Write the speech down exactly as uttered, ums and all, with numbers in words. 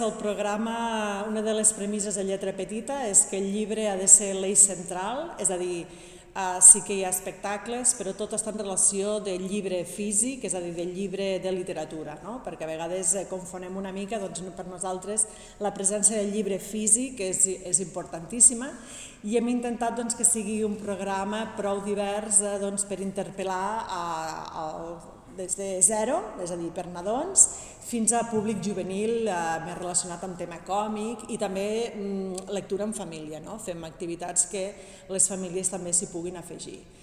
El programa, una de les premisses de Lletra Petita és que el llibre ha de ser l'eix central, és a dir, Uh, sí que hi ha espectacles, però tot està en relació del llibre físic, és a dir, del llibre de literatura, no? Perquè a vegades eh, confonem una mica, doncs per nosaltres la presència del llibre físic és, és importantíssima i hem intentat doncs, que sigui un programa prou divers eh, doncs, per interpel·lar a, a, des de zero, és a dir, per nadons, fins a públic juvenil eh, més relacionat amb tema còmic i també mm, lectura en família, no? Fem activitats que les famílies també s'hi puguin afegir.